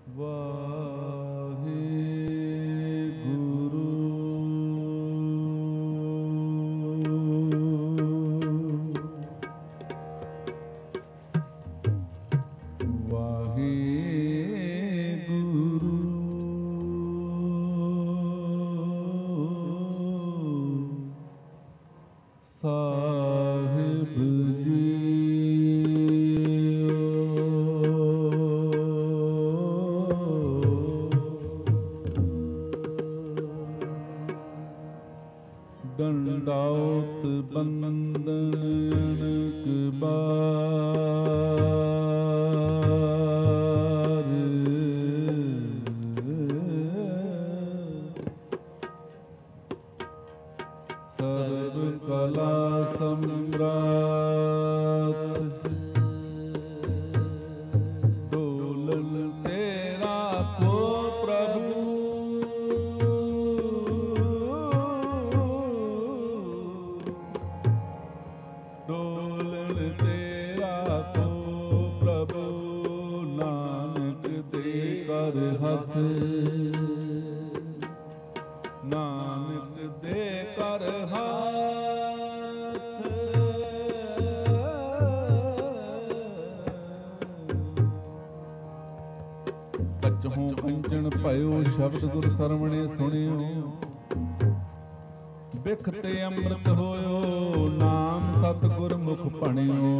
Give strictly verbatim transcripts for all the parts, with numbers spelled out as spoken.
ਵਾਹਿਗੁਰੂ ਵਾਹਿਗੁਰੂ ਸਾਹਿਬ ਡੰਡਾਉਤ ਬੰਦਨ ਅਣਕ ਬਾਰ ਸਰਬ ਕਲਾ ਸਮਰਾਟ ਡੋਲਨ ਤੇਰਾ ਕੋ ਪ੍ਰਭੂ ਡੋਲਣ ਤੇਰਾ ਕੋ ਪ੍ਰਭੂ ਨਾਨਕ ਦੇ ਕਰ ਹੱਥ ਨਾਨਕ ਦੇ ਕਰ ਹੱਥ ਬੱਚੋਂ ਕੰਚਨ ਭਇਓ ਸ਼ਬਦ ਗੁਰ ਸਰਵਣੇ ਸੁਣਿਓ ਬਿਖ ਤੇ ਅੰਮ੍ਰਿਤ ਹੋਇਓ ਨਾਮ ਸਤਿਗੁਰ ਮੁਖ ਭਣਿਓ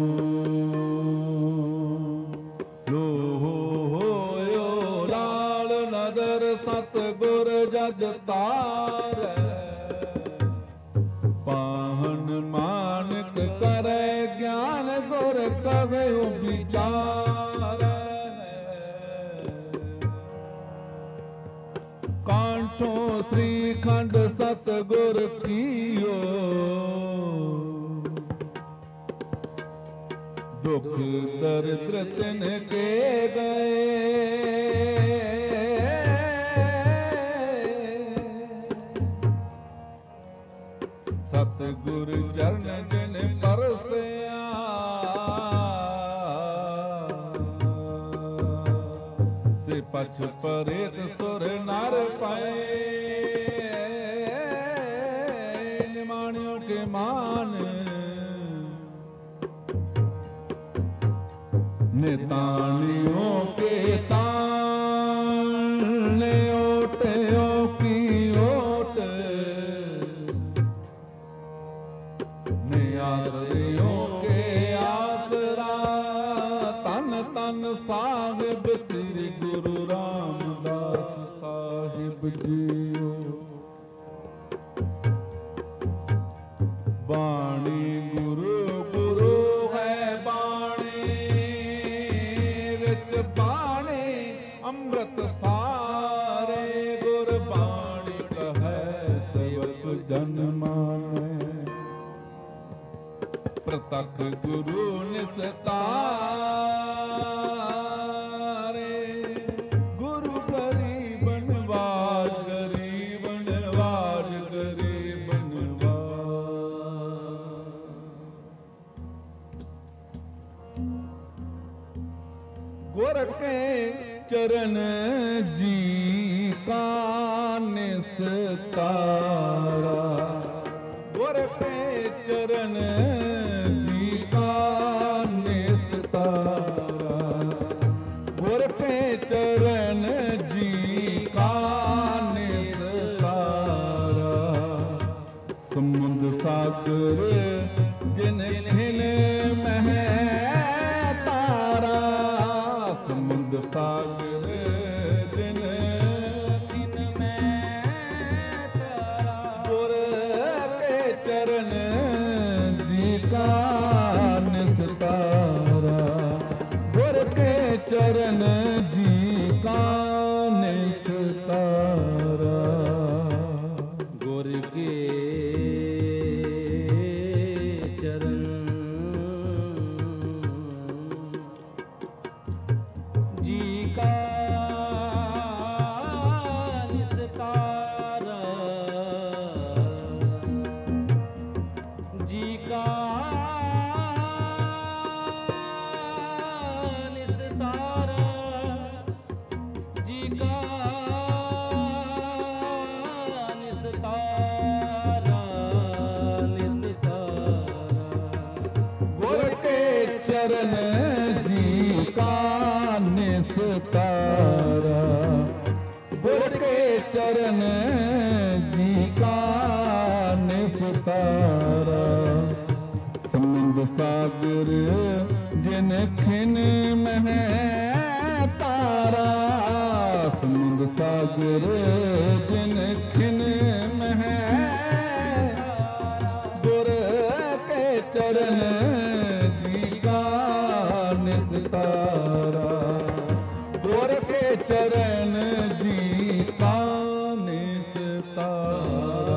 ਲੋਹ ਹੋਇਓ ਲਾਲ ਨਦਰ ਸਤਿਗੁਰ ਜਗ ਤਾਰੈ ਪਾਹਨ ਮਾਨਕ ਕਰੈ ਗਿਆਨ ਗੁਰ ਕਹਿਓ ਵਿਚਾਰੈ ਕਾਂਠੋਂ ਸ੍ਰੀ ਖੰਡ ਸਤਿਗੁਰ ਕੀਓ ਦੁਖ ਦਰਿਦ੍ਰ ਤਿਨ ਕੇ ਗਏ ਸਤਿਗੁਰ ਚਰਨ ਜਿਨ ਪਰਸਿਆ ਸੇ ਪਛ ਪਰੇਤ ਸੁਰ ਨਰ ਪਾਏ ਨਿਮਾਣਿਓ ਕੇ ਮਾਨ ਨਿਤਾਣਿਓ ਕੇ ਤਾਣ ਓਟਿਓ ਕੀ ਓਟ ਨਿਆਸਰਿਓ ਕੇ ਆਸਰਾ ਤਨ ਤਨ ਸਾਹਿਬ ਸ੍ਰੀ ਗੁਰੂ ਰਾਮਦਾਸ ਸਾਹਿਬ ਜੀਓ ਬਾਣੀ ਗੁਰੂ ਗੁਰੂ ਹੈ ਬਾਣੀ ਵਿੱਚ ਬਾਣੀ ਅੰਮ੍ਰਿਤ ਸਾਰੇ ਗੁਰ ਬਾਣੀ ਕਹੈ ਸੇਵਕ ਜਨ ਮਾਨੈ ਪ੍ਰਤੱਖ ਗੁਰੂ ਨਿਸਤਾਰੇ ਗੁਰੂ ਗਰੀਬਨ ਵਾਜ ਗਰੀਬਨ ਵਾਜ ਗਰੀਬਨ ਵਾਜ ਗੁਰ ਕੇ ਚਰਨ ਜੀ ਕਾ ਨਿਸਤਾਰਾ ਗੁਰ ਕੇ ਚਰਨ ਜੀ ਕਾ ਨਿਸਤਾਰਾ ਗੁਰ ਕੇ ਚਰਨ ਜੀ ਕਾ ਨਿਸਤਾਰਾ ਸਮੁੰਦ ਸਾਗਰ ਜਿਨ ਖਿਲ ਮਹਿ ਤਾਰਾ ਸਮੁੰਦ ਸਾਗਰ ਜਿਨ ਖਿਲ ਮਹਿ ਤਾਰਾ ਗੁਰ ਕੇ ਚਰਨ ਜੀ ਕਾ ਨਿਸਤਾਰਾ ਗੁਰ ਕੇ ਚਰਨ ਜੀ ਕਾ ਨਿਸਤਾਰਾ ਗੁਰ ਕੇ ਚਰਨ ਜੀ ਕਾ ਨਿਸਤਾਰਾ ਜੀ ਕਾ ਨਿਸਤਾਰਾ निस्तारा। गुर के चरण जी का निस्तारा। समुंद सागर जिन खिन मह तारा। समुंद सागर जिन खिन मह गुर के चरण जी का निस्तारा। गुर के चरण जी का निस्तारा।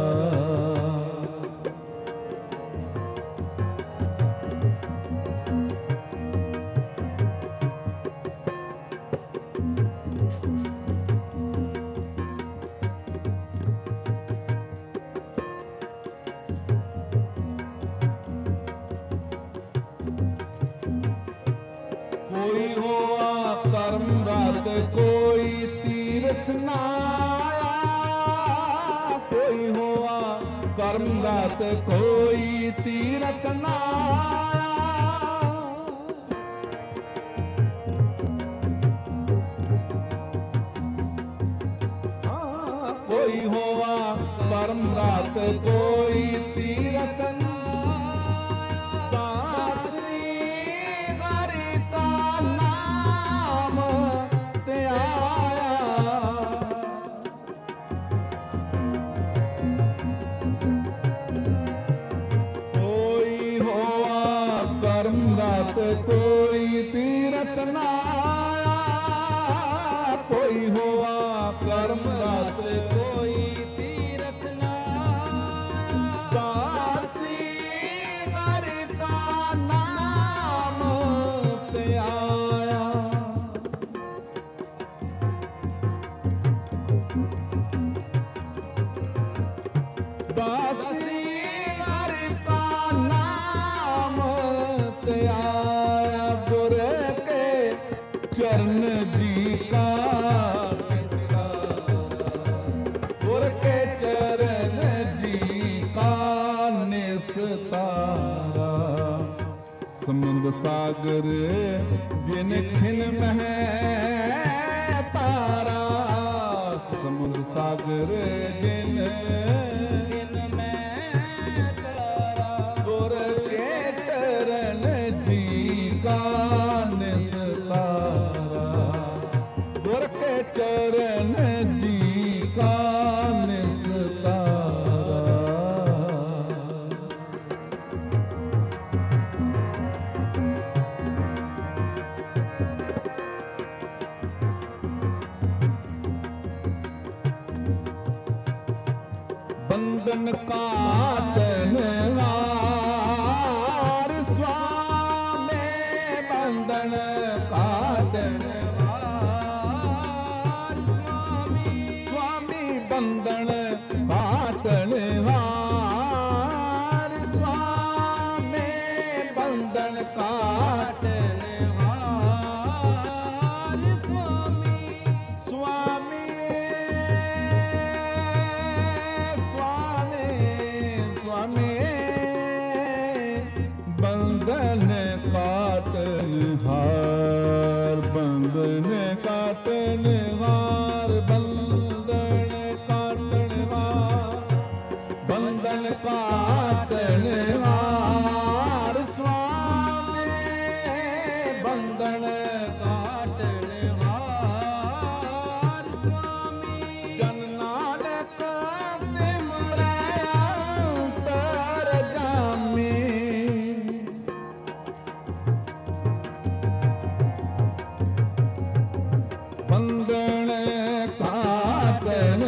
कोई होआ कर्म रत कोई तीर्थ ना आया। कोई होआ कर्म रत कोई तीर्थ ना आया। कोई होआ कर्म रत कोई तीर्थ ना कोई तीरथ ना आया। कोई होआ कर्म रत कोई तीरथ ना आया। दासी हरि का नाम ते आया। दासी हरि का नाम ते आया। चरण जी का निस्तारा। गुर के चरण जी का निस्तारा। समुंद सागर जिन खिन मह तारा। समुंद सागर जिन खिन मह तारा। गुर के चरण जी का गुर के चरण जी का निस्तारा। बंधन काटन हार स्वामी। बंधन काटन बंधन काटन हार स्वामी। बंधन काटन हार स्वामी। स्वामी स्वामी स्वामी। बंधन काटन हार। बंधन काटन हार। बंधन बंधन काटन हार स्वामी। बंधन काटन हार स्वामी। जन नानक सिमरै अंतर जामी। बंधन काटन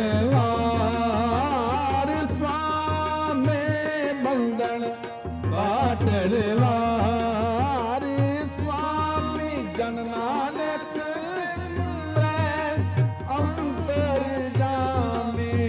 हार स्वामी। बंधन काटन हार स्वामी। जन नानक सिमरै अंतर जामी।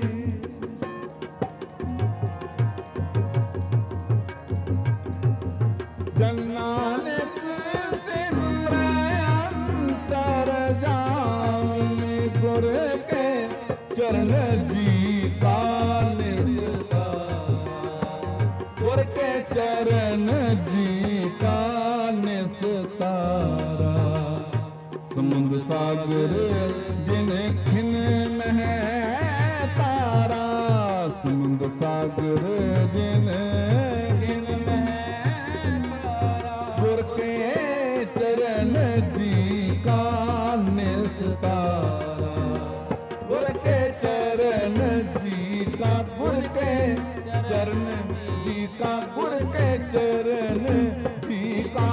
जन नानक सिमरै अंतर जामी। गुर के चरण जी का निस्तारा। गुर के चरण जी का निस्तारा। समुंद सागर जिन खिन मह तारा, समुंद सागर जिन खिन मह तारा, गुर के चरण जी का निस्तारा, गुर के चरण जी का, गुर के चरण जी का, गुर के चरण जी का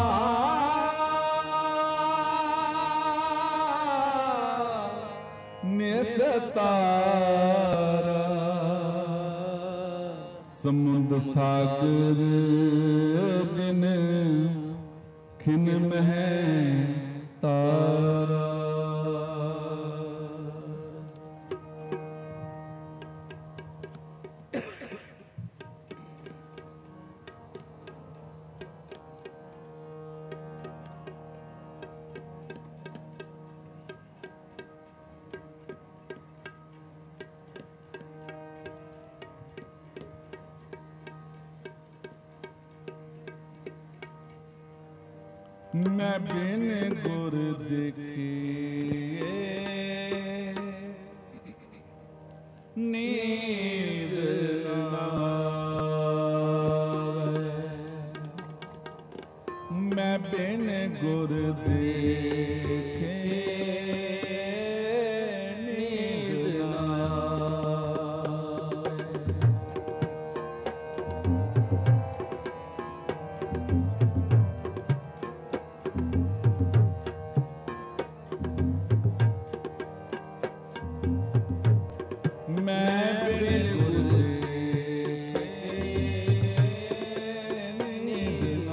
निस्तारा। समुंद सागर जिन खिन मह तारा। मैं बिन गुर देखिए नींद न आवे, मैं बिन गुर देखे नींद न आवे। मैं बिन गुर देखे नींद न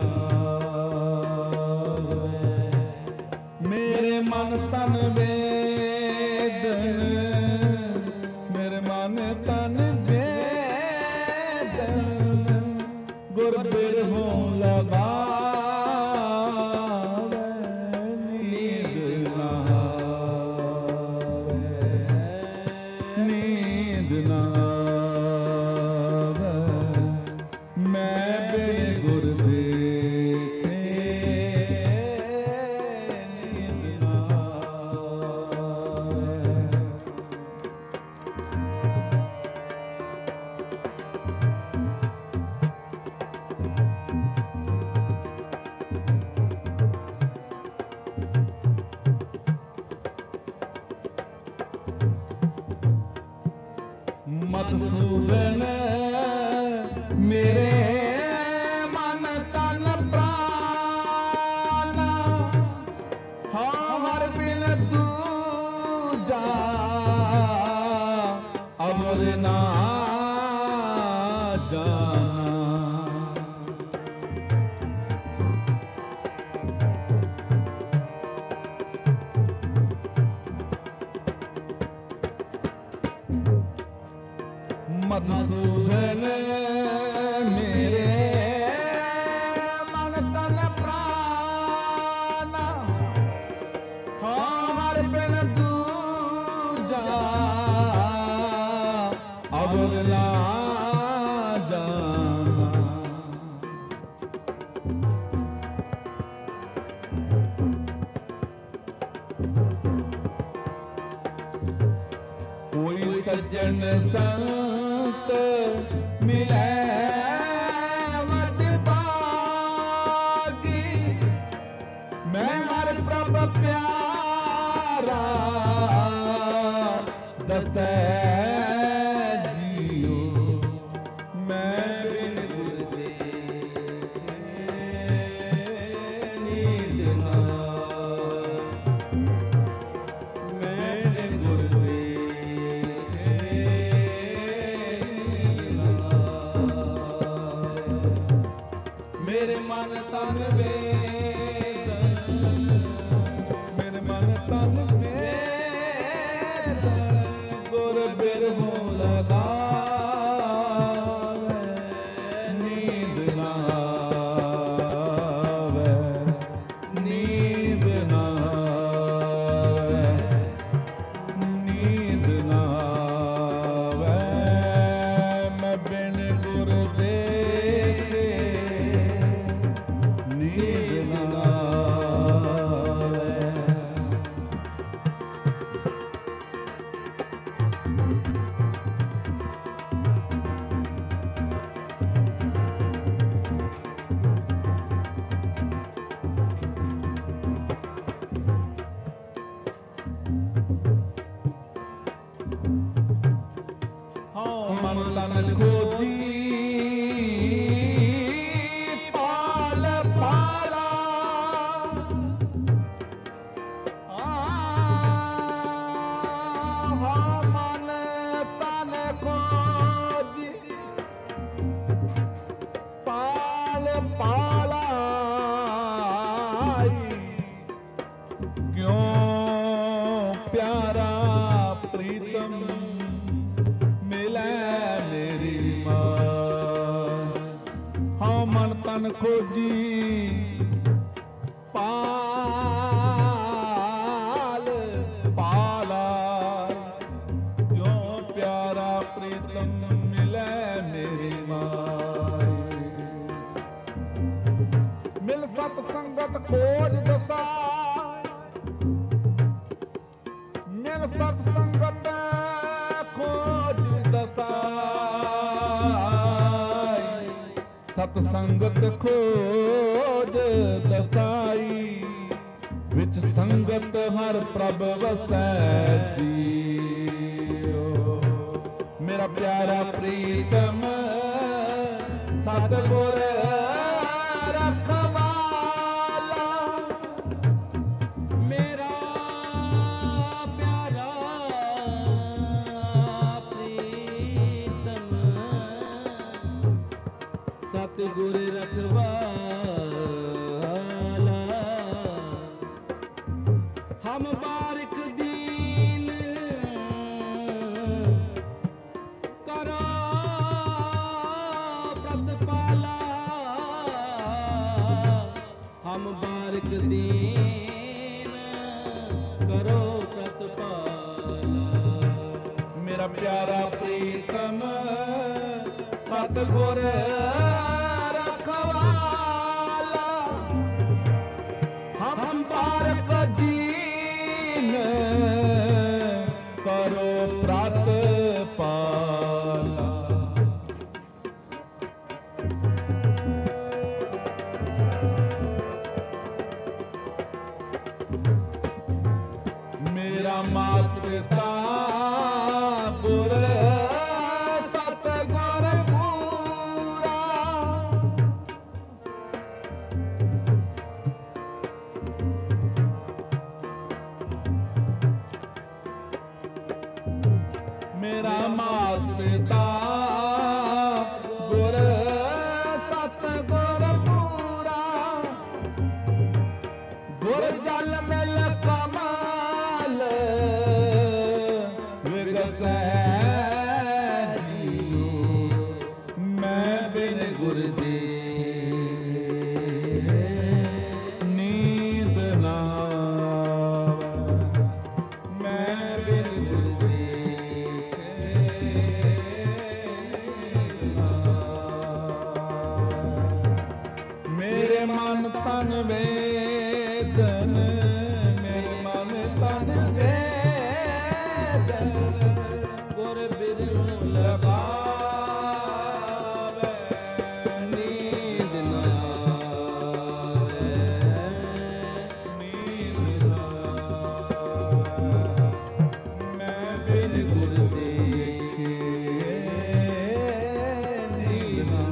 आवे, मेरे मन तन वेदन, मेरे मन तन वेदन, गुर बिरहों लगावे नींद न आवे, नींद न आवे। मैं बिन गुर देखे नींद न आवे। मधुसूदन मेरे मन तन प्राण, हमर बिन दूजा अमर ना जाना। मधुसूदन मेरे मन तन प्राण, हमर बिन दूजा अवर ना जाना। कोई सज्जन संत मिले वट पागी, मैं हर प्रभ प्यारा दसै जियो। मैं बिन गुर देखे नींद न आवे, मैं बिन गुर देखे नींद न आवे। मेरे मन तन वेदन, मेरे मन तन वेदन, गुर बिरहों ਤਨ ਖੋਜੀ ਪਾਲ ਪਾਲਾ ਆਹਾ ਮਨ ਤਨ ਖੋਜੀ ਪਾਲ ਪਾਲਾ ਕਿਉਂ ਪਿਆਰਾ ਪ੍ਰੀਤਮ ਮਿਲੈ ਮੇਰੀ ਮਾਂ ਹਉ ਮਨ ਤਨ ਖੋਜੀ ਪਾਲ ਪਾਲਾ ਕਿਉਂ ਪਿਆਰਾ ਪ੍ਰੀਤਮ ਮਿਲੈ ਮੇਰੀ ਮਾਂ ਮਿਲ ਸਤ ਸੰਗਤ ਖੋਜ ਦਸਾ ਮਿਲ ਸਤ ਸੰਗਤ ਖੋਜ ਦਸਾਈ ਸਤ ਸੰਗਤ ਖੋਜ ਦਸਾਈ ਵਿੱਚ ਸੰਗਤ ਹਰ ਪ੍ਰਭ ਵਸੈ ਜੀਓ ਮੇਰਾ ਪਿਆਰਾ ਪ੍ਰੀਤਮ ਸਤਿਗੁਰ ਰਖਵਾਲਾ ਮੇਰਾ ਪਿਆਰਾ ਪ੍ਰੀਤਮ ਸਤਿਗੁਰ ਰਖਵਾਲਾ ਹਮ ਬਾਰਿਕ ਦੀਨ ਕਰੋ ਪ੍ਰਤਪਾਲਾ ਹਮ ਬਾਰਿਕ ਦੀਨ ਕਰੋ ਪ੍ਰਤਪਾਲਾ ਮੇਰਾ ਪਿਆਰਾ ਪ੍ਰੀਤਮ ਸਤਿਗੁਰ ਰਖਵਾਲਾ ਹਮ ਬਾਰਿਕ ਦੀਨ ਕਰੋ ਪ੍ਰਤਪਾਲਾ ਮੇਰਾ ਮਾਤ ਪਿਤਾ ਗੁਰ ਸਤਿਗੁਰ ਪੂਰਾ ਮੇਰਾ ਮਾਤ ਪਿਤਾ ਗੁਰ ਸਤਿਗੁਰ ਪੂਰਾ ਗੁਰ ਜਲ ਮਿਲ ਕਮਾਲ ਵਿਗਸੈ ਜੀਓ ਮੈਂ ਬਿਨ ਗੁਰ ਦੇ ਨੀਂਦ ਨਾ ਮੈਂ ਬਿਨ ਗੁਰ ਦੇ ਮੇਰੇ ਮਨ ਤਨ ਵੇਦਨ ਮੇਰੇ ਮਨ ਤਨ ਵੇਦਨ ਗੁਰ ਬਿਰੁ ਲਗਾਵੇ ਨੀਂਦ ਨਾ ਆਵੇ ਨੀਂਦ ਨਾ ਮੈਂ ਬਿਨ ਗੁਰ ਦੇਖੇ ਨੀਂਦ ਨਾ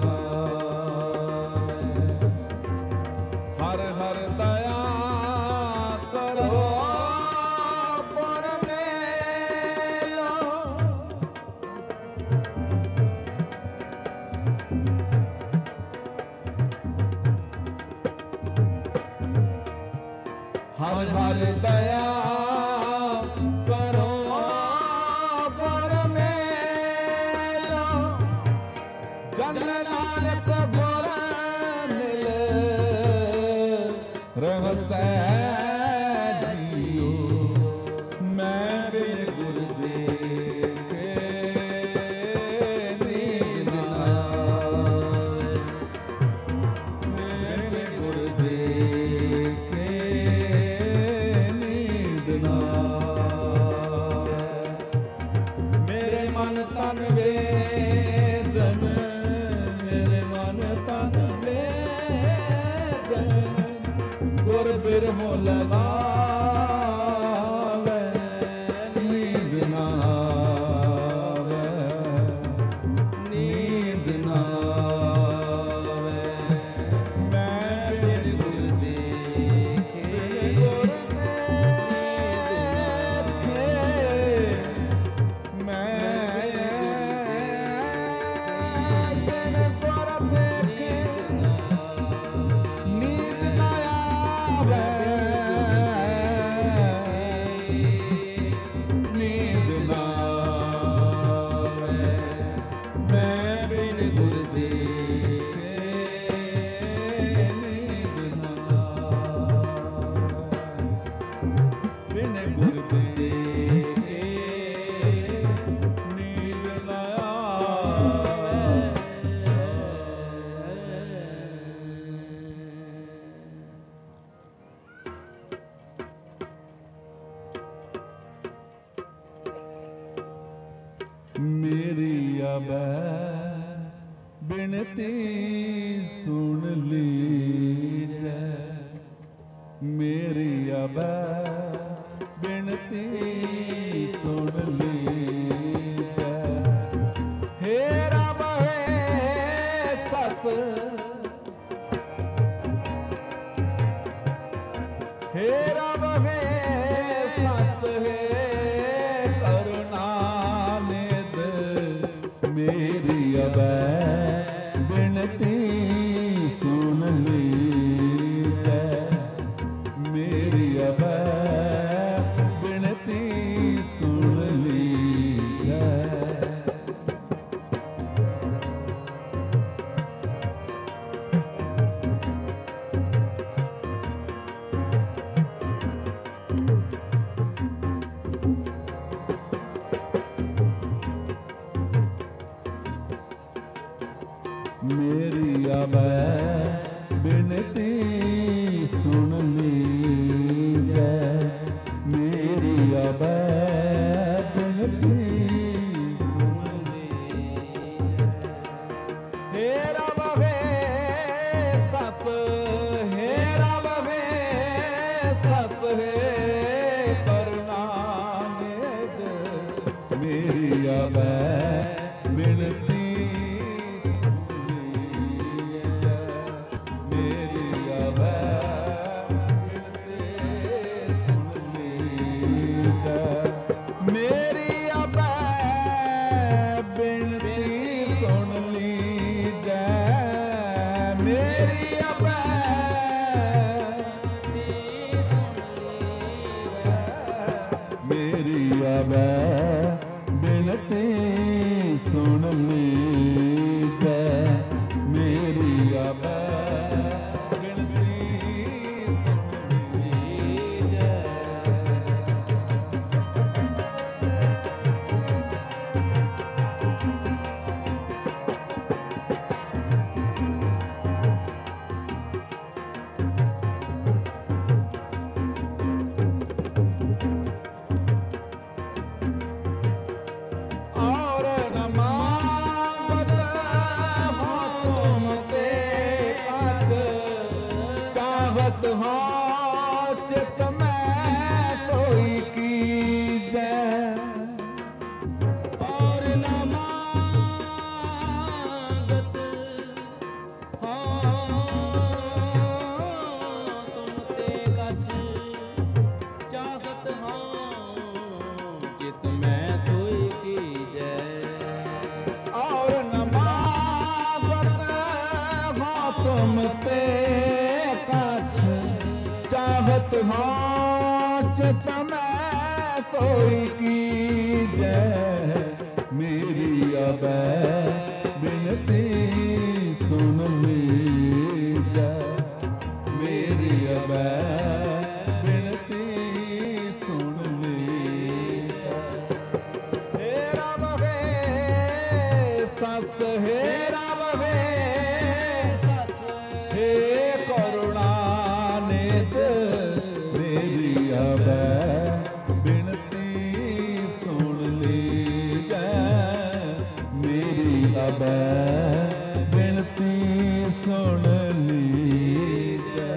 ਹਰ ਹਰ ਦਇਆ ਕਰੋ ਪਰਮੇਲੋ ਹਰ ਹਰ ਦਇਆ ਕਰੋ ਪਰਮੇਲੋ ਜਨ ਨਾਨਕ ਗੁਰ ਮਿਲ ਰਹਸੈ ਜੀਓ ਮੈਂ ਬਿਨ ਗੁਰ ਦੇਖੇ ਨੀਂਦ ਨਾ ਆਵੇ ਮੈਂ ਬਿਨ ਗੁਰ ਦੇਖੇ ਨੀਂਦ ਨਾ ਮੇਰੀ ਅਬੈ ਬਿਨਤੀ ਸੁਣ ਲੀਜੈ, ਮੇਰੀ ਅਬੈ ਬਿਨਤੀ ਸੁਣ ਲੀਜੈ। ਹੇ ਰੱਬ ਹੈ ਸਸ, ਹੇ ਰੱਬ ਹੈ ਸਸ ਹੈ ਕਰੁਣਾ ਨਿਧ, ਮੇਰੀ ਅਬੈ ਬਿਨਤੀ ਸੁਣ ਲੀਜੈ, ਮੇਰੀ ਅਬੈ ਬਿਨਤੀ ਸੁਣ ਲੀਜੈ। ਮੇਰੀ ਅਬੈ ਬਿਨਤੀ ਸੁਣ ਲੀਜੈ, ਮੇਰੀ ਅਬੈ ਬਿਨਤੀ ਸੁਣ ਲੀਜੈ। ਹੇ ਰੱਬ ਹੈ ਸਸ, ਹੇ ਰੱਬ ਹੈ ਸਸ ਹੈ ਕਰੁਣਾ ਨਿਧ, ਮੇਰੀ ਅਬੈ ਬਿਨਤੀ ਮੇਰੀ ਅਬੈ ਬਿਨਤੀ ਸੁਣ ਲੀਜੈ, ਮੇਰੀ ਅਬੈ ਮੇਰੀ ਅਬੈ ਬਿਨਤੀ ਸੁਣ ਲੀਜੈ, ਮੇਰੀ ਅਬੈ ਬਿਨਤੀ ਸੁਣ ਲੀਜੈ। और न मांगत हो तुम ते काछ, चाहत हो चित में सोई कीजै। और न मांगत हो तुम ते काछ, चाहत हो चित में सोई कीजै। और न मांगत हो तुम ते काछ, चाहत हो चित में सोई कीजै। मेरी अबै बिनती सुन लीजै, मेरी अबै बिनती सुन लीजै। हे राम वे सस, हे राम वे सस, हे करुणा निध, मेरी अबै बिनती सुन लीजै, मेरी अबै बिनती सुन लीजै।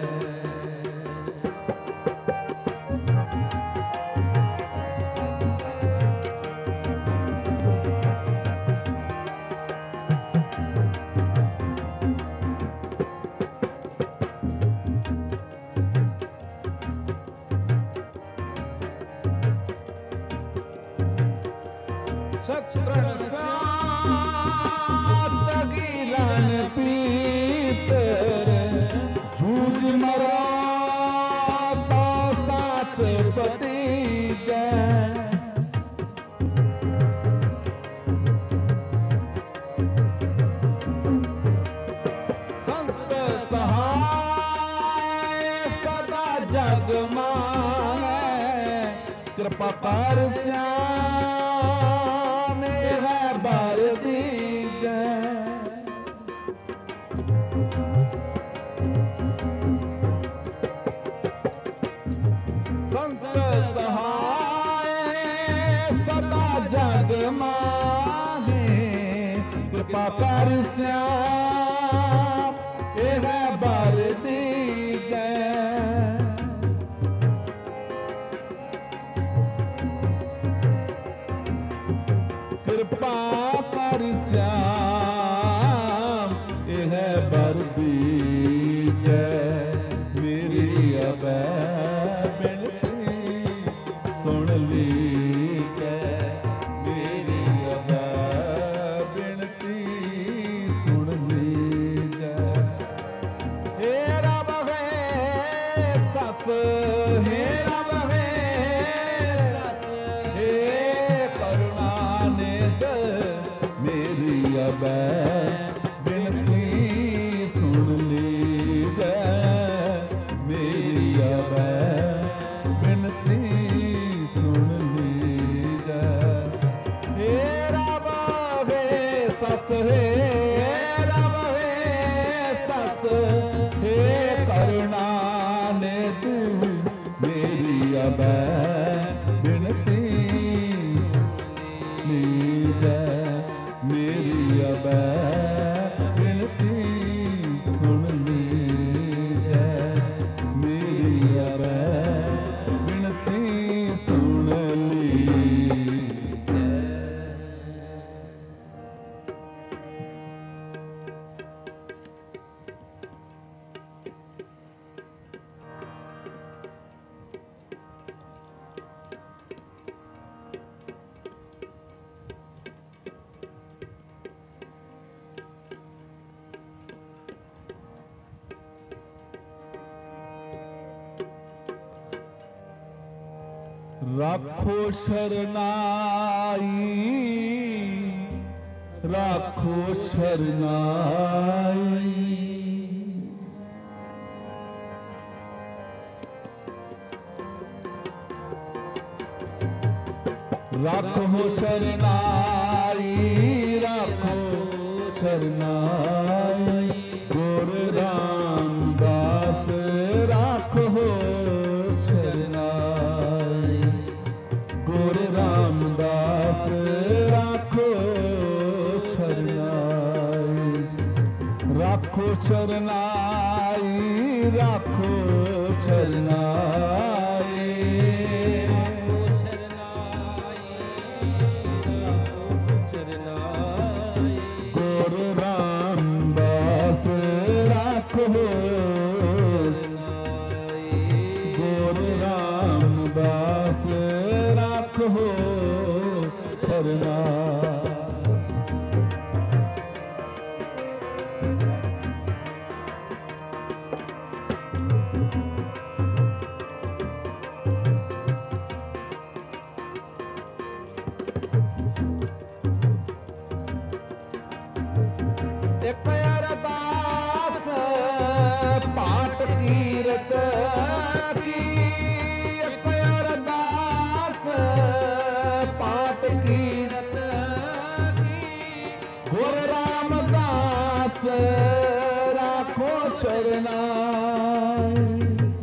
सत्रन सात गिरन पीतर, झूझ मरा तो साच पतीजै। संत सहाय सदा जग मानै, कृपा कर श्याम मेरा बार दीजै। संत सहाय सदा जग मानै, कर श्याम यह बर दीजै। कृपा कर श्याम यह बर दीजै। मेरी अबै बिनती सुन लीजै। मेरी अबै बिनती सुन लीजै। हे रब वे सस हे रब वे सस हे करुणा निध मेरी अबै बिनती सुन लीजै। मेरी अबै बिनती सुन लीजै। हे रब वे सस हे रब वे सस हे करुणा निध मेरी अबै बिनती लीजै। मेरी अबै बिनती सुन लीजै। मेरी अबै बिनती सुन लीजै। राखो शरनाई राखो शरनाई। राखो शरनाई राखो शरनाई। गुर रामदास राखो शरनाई। गुर रामदास राखो शरनाई। राखो शरनाई राखो शरनाई। गुर रामदास राखो गुर रामदास राखो शरनाई। एक अरदास पाठ कीरत की। एक अरदास पाठ कीरत की। गुर रामदास राखो शरनाई।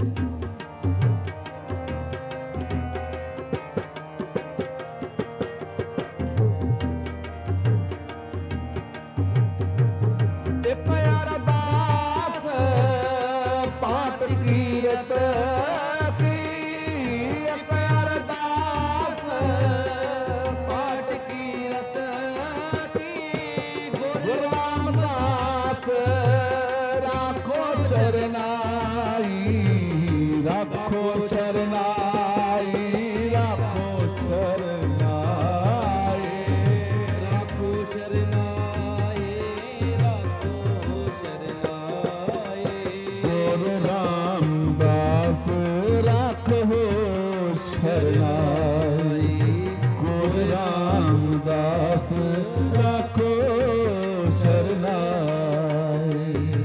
एक अरदास पाठ कीरत की। एक अरदास पाठ कीरत की। गुरु रामदास राखो शरनाई। राखो शरनाई राखो शरनाई। राखो शरनाई गुरु रामदास राखो शरनाई। गुरु रामदास राखो शरनाई।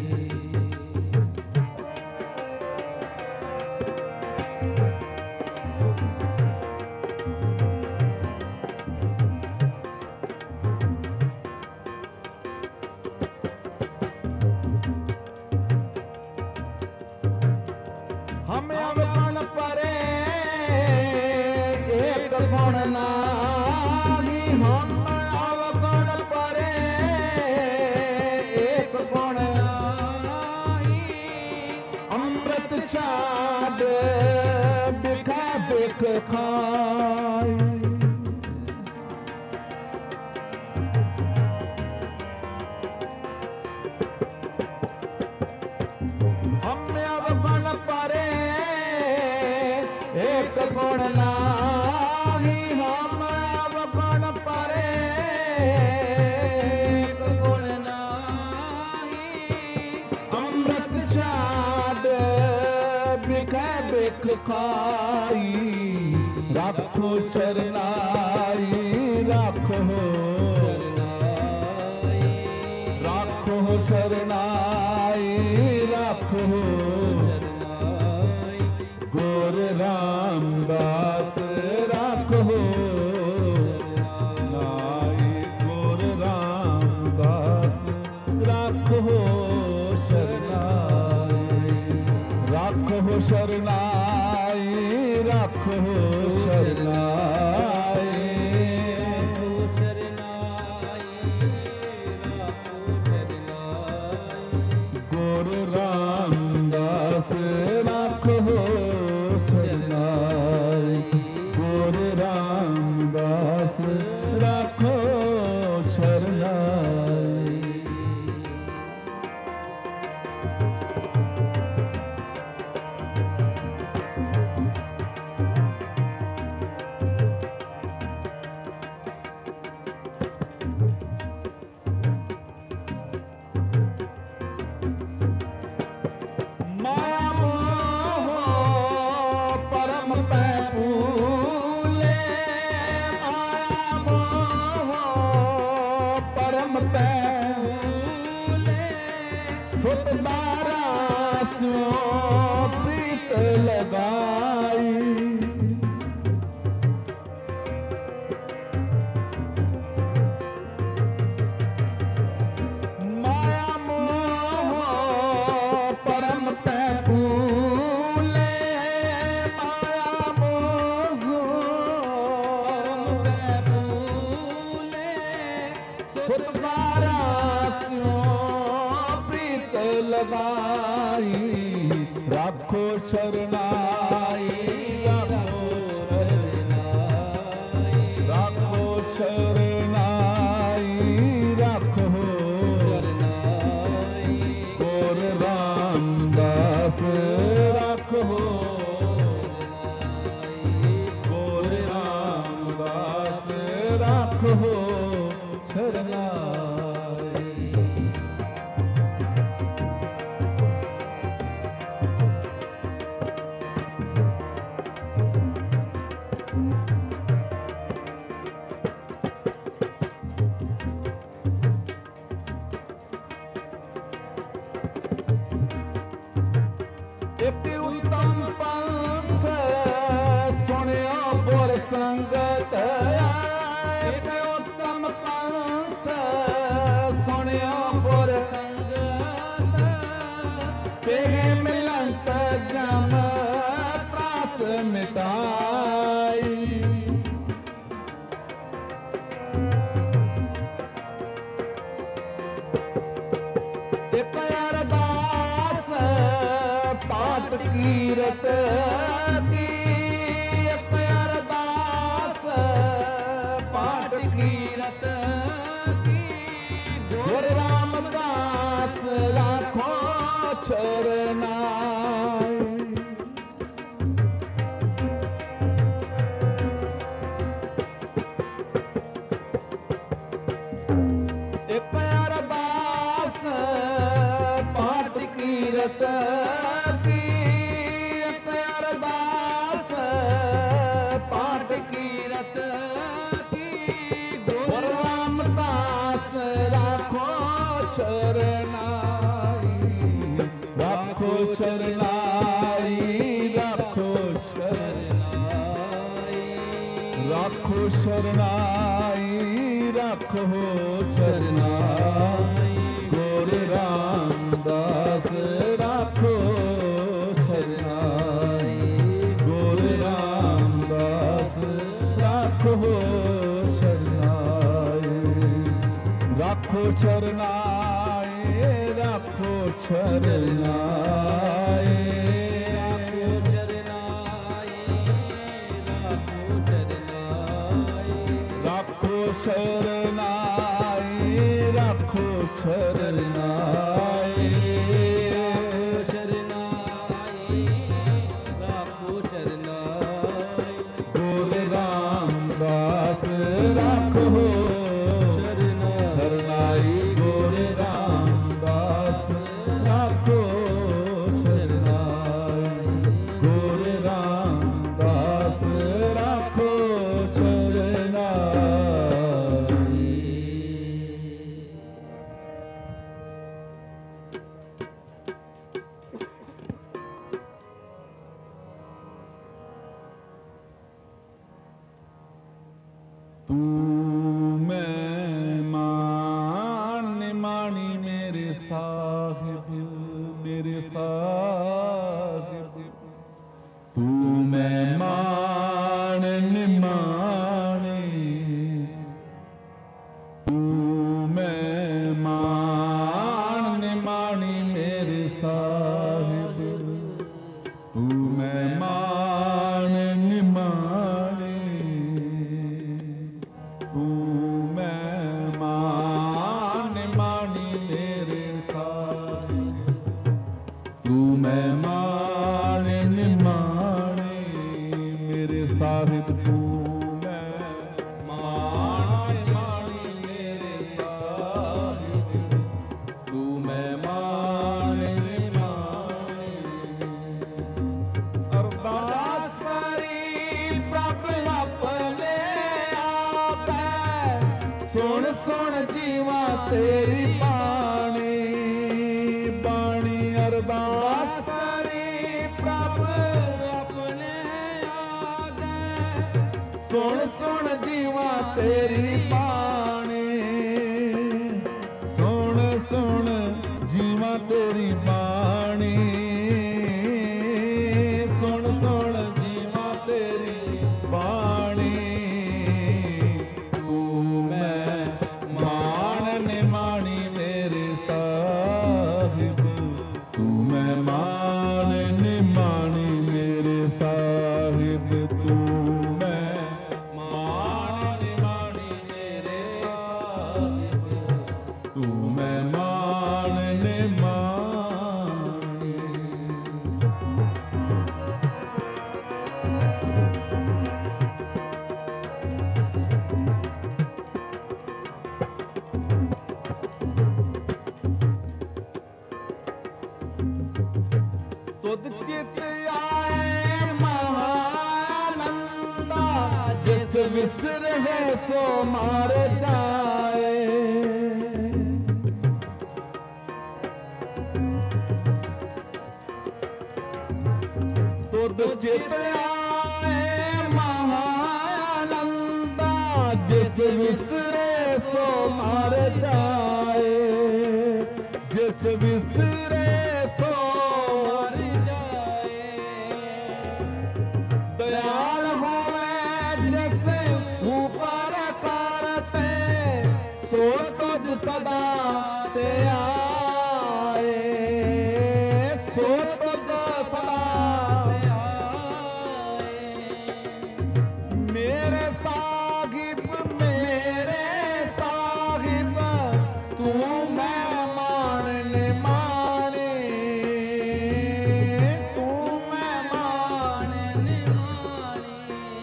हमें अवगुण परे एक गुण नामी। हम अवगुण परे बिख खाई। हम अब बन परे एक गुण नाही, हम अब बन परे एक गुण नाही। अमृत छाड बिख बिख खाई, राखो शरनाई राखो राखो शरनाई राखो गोर रामदास राखो नाई गोर रामदास राखो शरनाई राखो शरनाई राखो शरनाई गोर रामदास राखो शरनाई गोर रामदास राखो शरनाई। माया मोह परम पै फूले, माया मोह परम पै फूले, सुत बारा स्यो प्रीत लगाई। माया मोह परम पै फूले, माया मोह परम पै फूले, सुत बारा स्यो प्रीत लगाई। राखो शरनाई राखो शरनाई राखो शरनाई राखो शरनाई गोर रामदास राखो गोर रामदास राखो शरनाई। एक उत्तम पंथ सुनियो गुर संगत, एक उत्तम पंथ सुनियो गुर संगत, तेरे मिलंत जम त्रास मिटाई। एक अरदास पाठ कीरत की, एक अरदास पाठ कीरत की, गुर रामदास राखो शरनाई। एक अरदास पाठ कीरत की, एक अरदास पाठ कीरत की, गुर रामदास राखो शरनाई राखो शरनाई राखो शरनाई राखो शरनाई राखो शरनाई गोर रामदास राखो शरनाई गोर रामदास राखो शरनाई राखो शरनाई राखो शरनाई राखो शरनाई ਸ਼ਰਨਾਈ ਰੱਖੋ ਸ਼ਰਨਾਈ ਸ਼ਰਨਾਈ ਰੱਖੋ ਸ਼ਰਨਾਈ ਗੁਰ ਰਾਮਦਾਸ ਰੱਖੋ ਸ਼ਰਨਾਈ ਗੁਰ ਰਾਮਦਾਸ ਰੱਖੋ ਸ਼ਰਨਾਈ ਗੁਰ ਰਾਮਦਾਸ ਰੱਖੋ ਸ਼ਰਨਾਈ। ਤੂੰ ਮਹਿਮਾਨ ਨਿਮਾਣੀ ਮੇਰੇ ਸਾਹਿਬ ਮੇਰੇ ਸਾਹਿਬ ਤੂੰ ਮਹਿਮਾਨ ਨਿਮਾਣੀ ਤੂੰ ਮਹਿਮਾਨ ਨਿਮਾਣੀ ਮੇਰੇ ਸਾਹਿਬ ਤੂੰ ਮਹਿਮਾਨ ਨਿਮਾਣੀ ਤੂੰ ਮਹਿਮਾਨ ਨਿਮਾਣੀ ਮੇਰੇ ਸਾਹਿਬ ਤੂੰ ਮਹਿਮਾਨ ਨਿਮਾਣੀ ਮੇਰੇ ਸਾਹਿਬ ਤੂੰ ਮਹਿਮਾਨ ਨਿਮਾਣੀ ਮੇਰੇ ਸਾਹਿਬ ਤੂੰ ਮਹਿਮਾਨ ਨਿਮਾਣੀ ਅਰਦਾਸ ਕਰੀ ਪ੍ਰਭ ਆਪਣੇ ਆਪੈ ਸੁਣ ਸੁਣ ਜੀਵਾ ਤੇਰੀ ਬਾਣੀ ਬਾਣੀ ਅਰਦਾਸ ਕਰੀ ਪ੍ਰਭ ਆਪਣੇ ਆਗੇ ਸੁਣ ਸੁਣ ਜੀਵਾ ਤੇਰੀ ਬਾਣੀ ਸੁਣ ਸੁਣ ਜੀਵਾ ਤੇਰੀ ਬਾਣੀ ਸੁਣ ਸੁਣ ਜੀਵਾ ਤੇਰੀ ਬਾਣੀ ਤੂੰ ਮਹਿਮਾਨ ਨਿਮਾਣੀ ਮੇਰੇ ਸਾਹਿਬ ਤੂੰ ਮਹਿਮਾਨ ਨਿਮਾਣੀ ਮੇਰੇ ਸਾਹਿਬ ਤੂੰ ਮਹਿਮਾਨ ਨਿਮਾਣੀ ਮੇਰੇ ਸਾਹਿਬ ਤੂੰ ਮਹਿਮਾਨ ਨਿਮਾਣੀ। ਤੁਧ ਚਿਤ ਆਏ ਮਹਾਨੰਦਾ ਜਿਸ ਵਿਸਰੇ ਸੋ ਮਾਰ ਜਾਏ ਤੁਧ ਚਿਤ ਆਏ ਮਹਾਨੰਦਾ ਜਿਸ ਵਿਸਰੇ ਸੋ ਮਾਰ ਜਾਏ ਜਿਸ ਵਿਸਰੇ ਸੋ ਮਰ ਜਾਏ दयाल होवे जिस ऊपर करते सो तुझ सदा ते आए सो तुझ सदा ਤੇ ਆਏ मेरे साहिब मेरे साहिब तू मेहमान ने माने तू मेहमान ਨਿਮਾਣੀ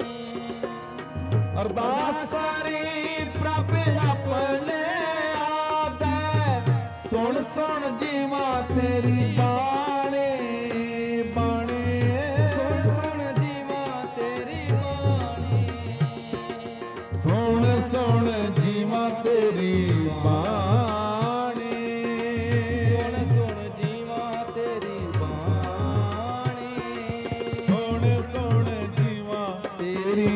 ਅਰਦਾਸ ਕਰੀ ਪ੍ਰਭ ਆਪਣੇ ਆਗੇ ਸੁਣ ਸੁਣ ਜੀਵਾ ਤੇਰੀ ਬਾਣੀ ਬਾਣੀ ਸੁਣ ਸੁਣ ਜੀਵਾ ਤੇਰੀ ਬਾਣੀ ਸੁਣ ਸੁਣ ਜੀਵਾ ਤੇਰੀ ਬਾਣੀ ਸੁਣ ਸੁਣ ਜੀਵਾ ਤੇਰੀ ਬਾਣੀ ਸੁਣ ਸੁਣ ਜੀਵਾ ਤੇਰੀ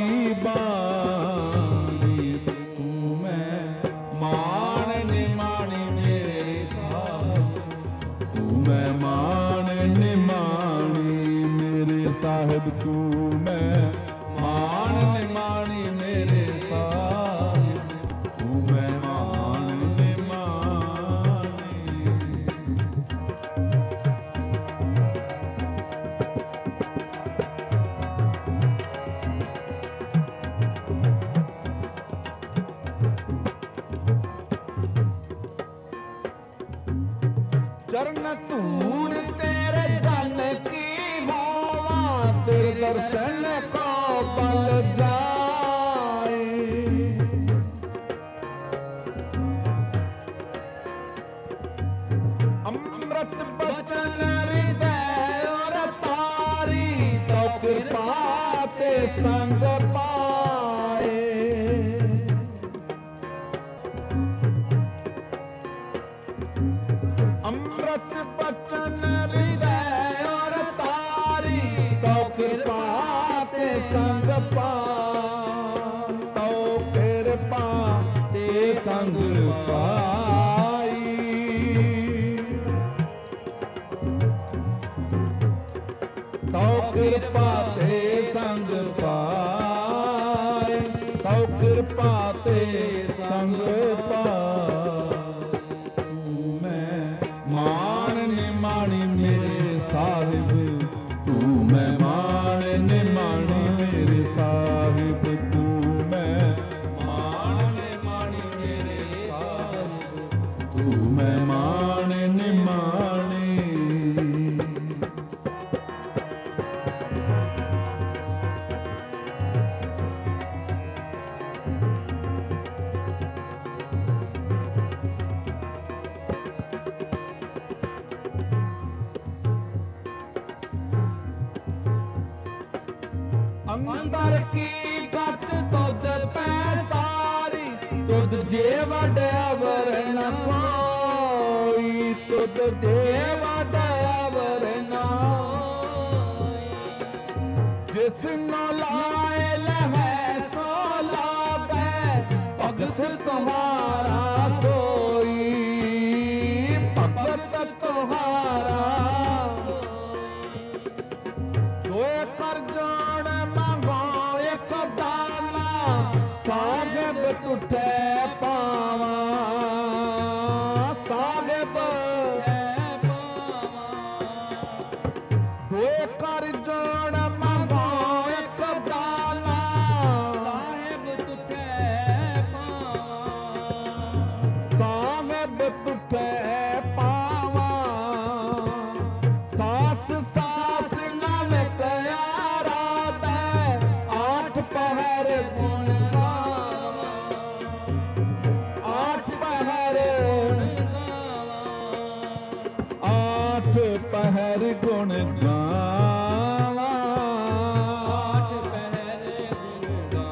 ਬਾਣੀ ਤੂੰ ਮੈਂ ਮਾਣ ਨਿਮਾਣੀ ਮੇਰੇ ਸਾਹਿਬ ਤੂੰ ਮੈਂ ਮਾਣ ਨਿਮਾਣੀ ਮੇਰੇ ਸਾਹਿਬ ਤੂੰ ਮੈਂ ਮਾਣ ਨਿਮਾਣੀ ਮੇਰੇ ਸਾਹਿਬ ਤੂੰ ਮੈਂ ਮਾਣ ਨਿਮਾਣੀ। ਚਰਨ ਧੂੜ ਤੇਰੇ ਜਨ ਕੀ ਹੋਵਾਂ, ਤੇਰੇ ਦਰਸ਼ਨ ਕੋ ਬਲ ਜਾਏ। ਅੰਮ੍ਰਿਤ ਬਚਨ ਹਿਰਦੈ ਔਰ ਤਾਰੀ, ਤੋ ਕਿਰਪਾ ਤੇ ਸੰਗ ਪਾਏ। ਅੰਮ੍ਰਿਤ ਬਚਨ ਹਿਰਦੈ ਔਰ ਤਾਰੀ, ਤੋ ਕਿਰਪਾ ਤੇ ਸੰਗ ਪਾਈ। ਤੋ ਕਿਰਪਾ ਤੇ ਸੰਗ ਪਾਈ। ਤੋ ਕਿਰਪਾ ਤੇ ਸੰਗ ਪਾਈ। ਤੋ ਕਿਰਪਾ ਤੇ ਸੰਗ ਪਾਈ। ਤੂੰ ਮੈਂ ਮਾਣ ਨਿਮਾਣੀ ਮੇਰੇ ਸਾਹਿਬ, ਤੂੰ ਮੈਂ ਮਾਣ ਨਿਮਾਣੀ ਮੇਰੇ ਸਾਹਿਬ, ਤੂੰ ਮੈਂ ਮਾਣ ਨਿਮਾਣੀ ਮੇਰੇ ਸਾਹਿਬ, ਤੂੰ ਮੈਂ ਮਾਣ ਨਿਮਾਣੀ। ਅੰਦਰ ਕੀ ਗਤ ਤੁਧ ਪੈ ਸਾਰੀ, ਤੁਧ ਜੇ ਵਡ ਅਵਰ ਨ ਕੋਈ, ਤੁਧ ਜੇ ਵਡ ਅਵਰ ਨ ਹੋਈ। ਜਿਸ ਨੂੰ ਲਾਏ ਲਹੈ ਸੋ ਲਾਗੈ, ਭਗਤ ਤੁਹਾਰਾ ਸੋਈ, ਭਗਤ ਤੁਹਾਰਾ ਦੋਏ ਕਰ ਜੋੜ ਮੰਗੋ ਇੱਕ ਦਾਨਾ, ਸਾਹਿਬ ਟੁੱਟੇ ਪਾਵਾਂ, ਸਾਹਿਬ ਦੋਏ ਕਰ ਜੋੜ ਮੰਗੋ ਇੱਕ ਦਾਨਾ, ਸਾਹਿਬ ਤੁਠੈ ਪਾਵਾਂ। ਸਾਹਿਬ ਟੁੱਟੇ ਪਾਵਾਂ। ਸਾਸ ਸਾਸ ਨਾਨਕ ਆਰਾਧੈ, ਆਠ ਪਹਿਰ ਗੁਣ ਗਾਵਾਂ, ਆਠ ਪਹਿਰ ਆਠ ਪਹਿਰ ਗੁਣ ਗਾਵਾਂ, ਆਠ ਪਹਿਰ ਗੁਣ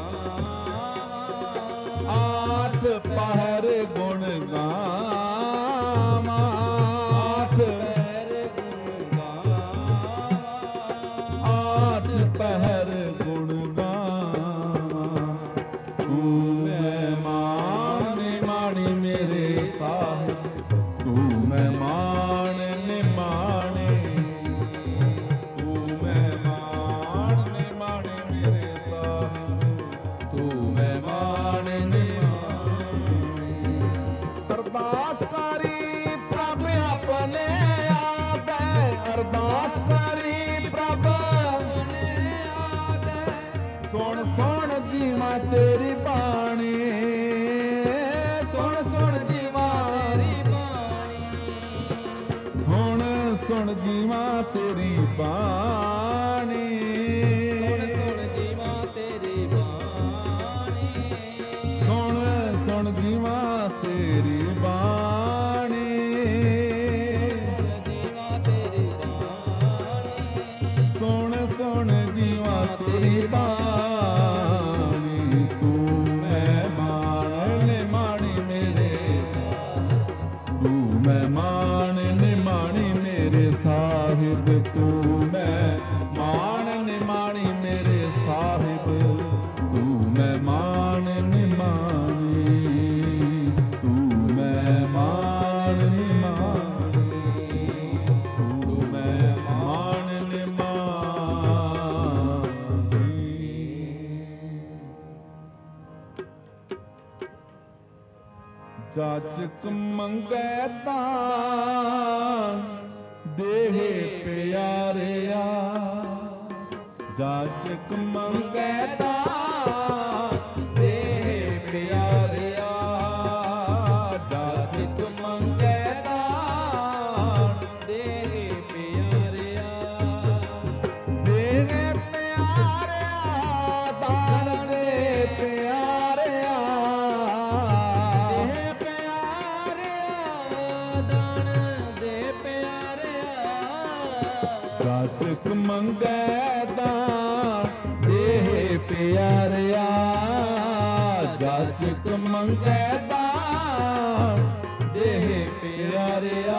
ਗਾਵਾਂ। ਆਠ ਪਹਿਰ ਗੁਣ ਗਾਵਾਂ, ਆਠ ਪਹਿਰ ਗੁਣ ਗਾਵਾਂ। ਆਠ ਪਹਿਰ ਗੁਣ ਗਾਵਾਂ। ਤੂੰ ਮੈਂ ਮਾਣ ਨਿਮਾਣੀ ਮੇਰੇ ਸਾਹਿਬ, ਤੂੰ ਮੈਂ ਮਾਣ ਨਿਮਾਣੀ, ਤੂੰ ਮੈਂ ਮਾਣ ਨਿਮਾਣੀ ਮੇਰੇ ਸਾਹਿਬ, ਤੂੰ ਮੈਂ ਮਾਣ ਨਿਮਾਣੀ। ਅਰਦਾਸ ਕਰੀ ਪ੍ਰਭ ਆਪਣੇ ਆਗੈ, ਅਰਦਾਸ ਕਰੀ ਪ੍ਰਭ ਆਪਣੇ ਆਗੈ। ਸੁਣ ਸੁਣ ਜੀਵਾਂ ਤੇਰੀ ਬਾਣੀ, ਸੁਣ ਸੁਣ ਜੀਵਾਂ ਤੇਰੀ ਬਾਣੀ, ਸੁਣ ਸੁਣ ਜੀਵਾਂ ਤੇਰੀ ਬਾਣੀ, ਸੁਣ ਸੁਣ ਜੀਵਾਂ ਤੇਰੀ ਬਾਣੀ, ਸੁਣ ਸੁਣ ਜੀਵਾਂ ਤੇਰੀ ਬਾਣੀ, ਸੁਣ ਜੀਵਾਂ ਤੇਰੀ ਬਾਣੀ, ਸੁਣ ਸੁਣ ਜੀਵਾਂ ਤੇਰੀ ਬਾਣੀ। ਤੂੰ ਮੈਂ ਮਾਣ ਨਿਮਾਣੀ ਮੇਰੇ, ਤੂੰ ਮੈਂ ਮਾਣ ਨਿਮਾਣੀ ਮੇਰੇ ਸਾਹਿਬ, ਤੂੰ ਮੈਂ ਮਾਣ ਨਿਮਾਣੀ ਮੇਰੇ ਸਾਹਿਬ, ਤੂੰ ਮੈਂ ਮਾਣ ਨਿਮਾਣੀ, ਤੂੰ ਮੈਂ ਮਾਣ ਨਿਮਾਣੀ, ਤੂੰ ਮੈਂ ਮਾਣ ਨਿਮਾਣੀ। ਜਾਚਕ ਮੰਗੈ ਦਾਨ ਦੇਹ ਪਿਆਰਿਆ, ਜਾਚਕ ਮੰਗੈ ਦਾਨ ਦੇਹ ਪਿਆਰਿਆ, ਜਾਚਕ ਮੰਗੈ ਦਾਨ ਮੰਗੈ ਦਾਨ ਦੇਹ ਪਿਆਰਿਆ ਜਾਚਕ ਮੰਗੈ ਦਾਨ ਦੇਹ ਪਿਆਰਿਆ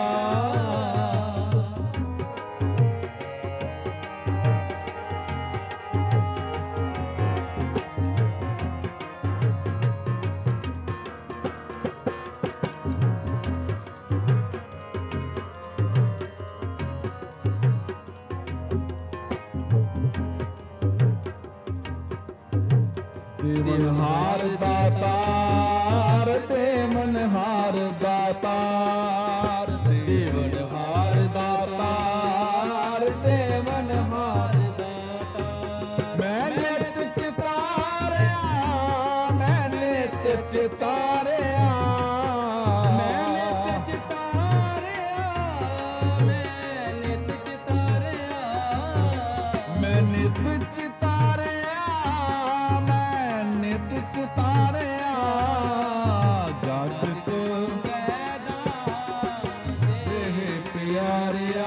ਦੇਵਨਹਾਰ ਦਾਤਾਰ ਦੇਵਨਹਾਰ ਦਾਤਾਰ ਦੇਵਨਹਾਰ ਦਾਤਾਰ ਦੇਵਨਹਾਰ ਦਾਤਾਰ ਮੈਂ ਨਿਤ ਚਿਤਾਰਿਆ ਮੈਂ ਨਿਤ ਚਿਤਾਰਿਆ ਮੈਂ ਨਿਤ ਚਿਤਾਰਿਆ ਮੈਂ ਨਿਤ ਚਿਤਾਰਿਆ ਮੈਂ ਨਿਤ ਚਿਤਾਰਿਆ ਮੈਂ ਨਿਤ ਚਿਤਾਰਿਆ ਜਾਚਕ ਦੇਹ ਪਿਆਰਿਆ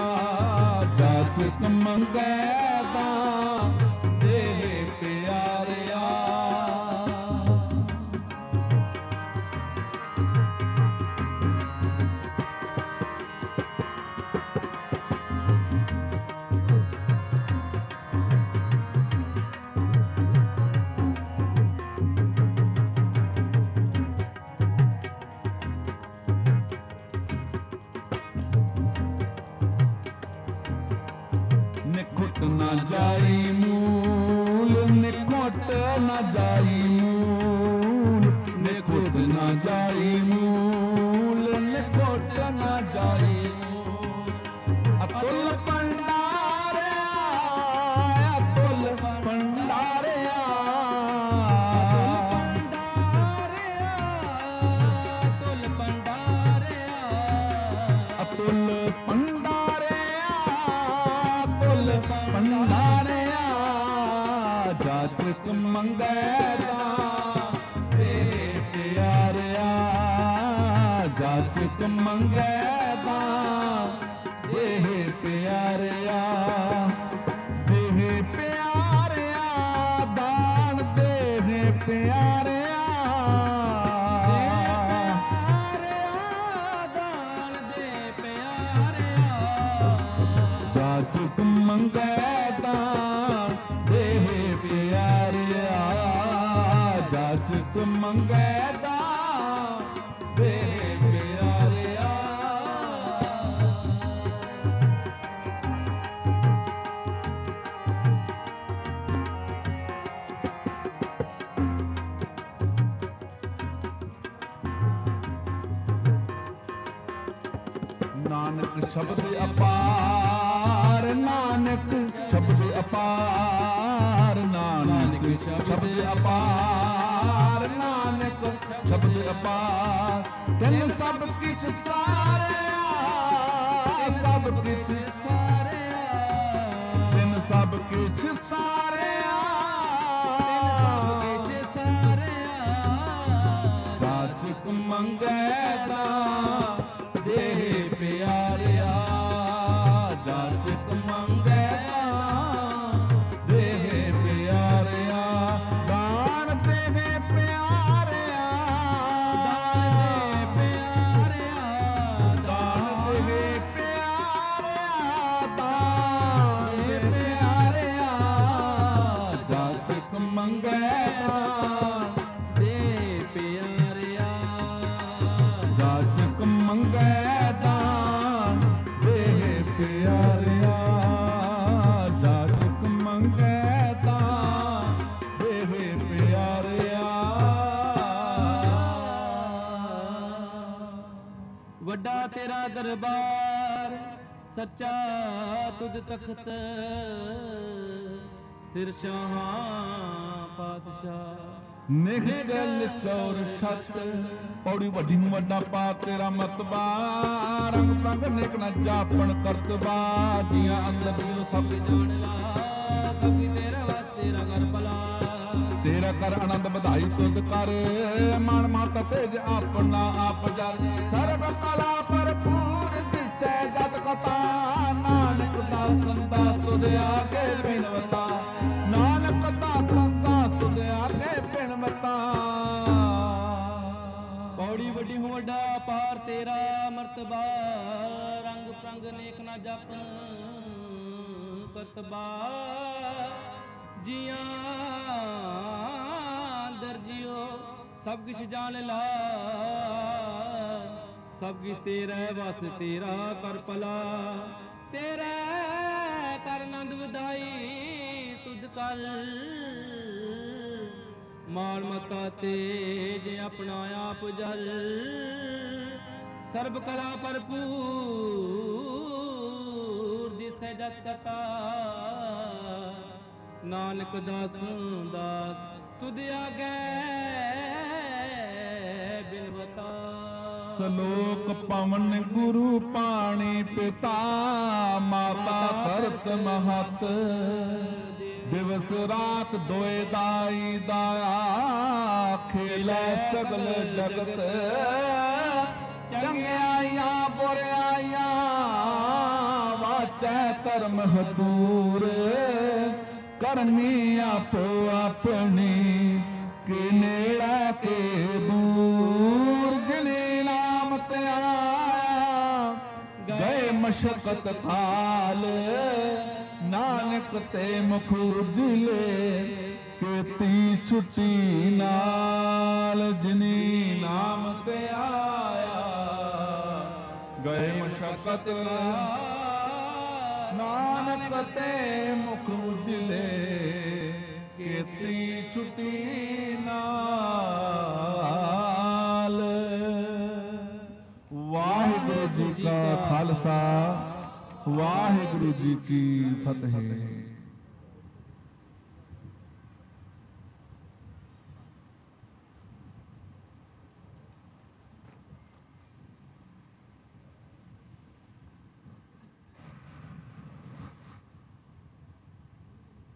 ਜਾਚਕ ਮੰਗੈ ਦਾਨ ਦੇਹ ਪਿਆਰਿਆ ਨਿਖੁੱਟ ਨਾ ਜਾਈ ਮੂਲ ਨਿਖੁੱਟ ਨਾ ਜਾਈ ਮੂਲ ਨਿਖੁੱਟ ਨਾ ਜਾਈ ਮੂਲ ਨਿਖੁੱਟ ਨਾ ਜਾਈ ਮੂਲ ਅਤੁਲ ਭੰਡਾਰਿਆ ਅਤੁਲ ਭੰਡਾਰਿਆ ਤੁਲ ਪੰਡਾਰਿਆ ਅਤੁਲ ਭੰਡਾਰਿਆ ਅਤੁਲ ਭੰਡਾਰਿਆ ਜਾਚਕ ਮੰਗੈ ਦਾਨ ਦੇਹ ਪਿਆਰਿਆ ਜਾਚਕ ਮੰਗੈ ਦਾਨ ਦੇਹ ਪਿਆਰਿਆ ਦੇਹ ਪਿਆਰਿਆ ਦਾਨ ਦੇਹ ਪਿਆਰਿਆ ਦਾਨ ਦੇ ਪਿਆਰਿਆ ਜਾਚਕ ਮੰਗੈ ਦਾਨ ਦੇਹ ਪਿਆਰਿਆ ਜਾਚਕ ਮੰਗੈ ਦਾਨ ਦੇਹ ਪਿਆਰਿਆ ਨਾਨਕ ਸ਼ਬਦ ਅਪਾਰ ਨਾਨਕ ਸ਼ਬਦ ਅਪਾਰ ਨਾਨਕ ਸ਼ਬਦ ਅਪਾਰ ਨਾਨਕ ਸ਼ਬਦ ਅਪਾਰ ਤੈਨੂੰ ਸਭ ਕਿਛ ਸਾਰਿਆ ਸਭ ਕਿਛ ਸਾਰਿਆ ਤੈਨੂੰ ਸਭ ਕਿਛ ਸਾਰਿਆ ਸਭ ਕਿਛ ਸਾਰਿਆ ਜਾਚਕ ਮੰਗੈ ਦਾਨ ਦੇਹ ਪਿਆਰਿਆ ਜਾਚਕ ਮੰਗੈ ਦਾਨ ਦੇਹ ਪਿਆਰਿਆ ਦਾਨ ਦੇਹ ਪਿਆਰਿਆ ਦਾਨ ਦੇ ਪਿਆਰਿਆ ਦਾਨ ਦੇਹ ਪਿਆਰਿਆ ਦਾਨ ਦੇਹ ਪਿਆਰਿਆ ਜਾਚਕ ਮੰਗੈ ਦਾਨ ਦੇ ਪਿਆਰਿਆ ਜਾਚਕ ਮੰਗੈ ਦਾਨ ਦੇਹ ਪਿਆਰਿਆ ਜਾਚਕ ਮੰਗੈ ਦਾਨ ਦੇਹ ਪਿਆਰਿਆ ਵੱਡਾ ਤੇਰਾ ਦਰਬਾਰ ਸੱਚਾ ਤੁਧ ਤਖਤ ਸਿਰ ਸ਼ਾਹਾਂ ਪਾਤਸ਼ਾਹ ਨਿਗਲ ਚੌਰ ਛੱਤ ਪੌੜੀ ਵੱਡੀ ਨੂੰ ਵੱਡਾ ਪਾ ਤੇਰਾ ਮਤਬਾ ਰੰਗ ਪੰਗ ਨਿਕ ਨਾ ਜਾਪਣ ਕਰਤਬਾ ਜੀਆਂ ਅੰਦਰ ਨੂੰ ਸਭ ਜਾਣ ਲਾ ਸਭ ਕੀ ਤੇਰਾ ਵਾਸ ਤੇਰਾ ਘਰ ਭਲਾ ਤੇਰਾ ਕਰ ਆਨੰਦ ਵਧਾਈ ਤੁਧ ਕਰ ਮਨ ਮਾਤਾ ਤੇਜ ਆਪਣਾ ਆਪ ਜਰ ਸਰਬ ਕਲਾ ਭਰਪੂਰ ਦਿਸੈ ਜਤ ਕਥਾ ਨਾਨਕ ਦਾ ਸੰਦਾ ਤੁਧ ਆਗੇ ਬਿਨਵਤਾ, ਨਾਨਕ ਦਾਸਾਂ ਸਾਸ ਤੁਧ ਆਗੇ ਬਿਨਵਤਾ। ਪੌੜੀ ਵੱਡੀ ਹੋ ਵੱਡਾ ਪਾਰ ਤੇਰਾ ਮਰਤਬਾ, ਰੰਗ ਪ੍ਰੰਗ ਨੇਕ ਨਾ ਜਪ ਕਰਤਬਾ। ਜੀਆਂ ਦਰਜਿਓ ਸਭ ਕਿਛ ਜਾਣ ਲਾ, ਸਭ ਕਿਛ ਤੇਰਾ ਵਸ ਤੇਰਾ ਕਰ ਭਲਾ। ਤੇਰਾ ਕਰ ਆਨੰਦ ਵਧਾਈ ਤੁਧ ਕਰ, ਮਾਲ ਮਤਾ ਤੇਜ ਆਪਣਾ ਆਪ ਜਲ। ਸਰਬ ਕਲਾ ਭਰਪੂਰ ਦਿਸੈ ਜਸ ਕਤਾ, ਨਾਨਕ ਦਾਸੁ ਦਾਸ ਤੁਧ ਆਗੇ ਬਿਨਵਤਾ। ਸਲੋਕ ਪਵਨ ਗੁਰੂ ਪਾਣੀ ਪਿਤਾ, ਮਾਤਾ ਧਰਤ ਮਹਤ। ਦਿਵਸ ਰਾਤ ਦੋਇ ਦਾਈ ਦਾਇਆ, ਖੇਲੇ ਸਗਲ ਜਗਤ। ਚੰਗਿਆਈਆਂ ਬੁਰਿਆਈਆਂ, ਵਾਚੈ ਧਰਮ ਹਦੂਰ। ਕਰਨੀ ਆਪੋ ਆਪਣੀ, ਕਿ ਨੇੜੇ ਕੇ ਦੂਰ। ਜਿਨੇ ਨਾਮ ਤੇ ਆਇਆ, ਗਏ ਮਸ਼ਕਤ ਕਾਲ। ਨਾਨਕ ਤੇ ਮੁਖ ਉਜਲੇ, ਕੀਤੀ ਛੁੱਟੀ ਨਾਲ। ਜਿਨੀ ਨਾਮ ਤੇ ਆਇਆ, ਗਏ ਮਸ਼ਕਤ ਨਾਨਕ ਤੇ ਮੁਖ ਉਜਲੇ, ਕੀਤੀ ਛੁੱਟੀ ਨਾਲ। ਵਾਹਿਗੁਰੂ ਜੀ ਕਾ ਖਾਲਸਾ, ਵਾਹਿਗੁਰੂ ਜੀ ਕੀ ਫਤਿਹ।